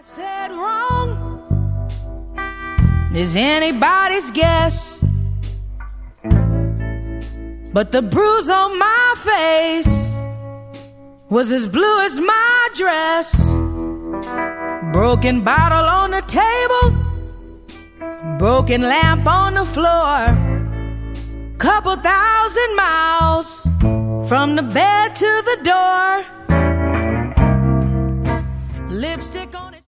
Said wrong is anybody's guess, but the bruise on my face was as blue as my dress. Broken bottle on the table, broken lamp on the floor, couple thousand miles from the bed to the door. Lipstick on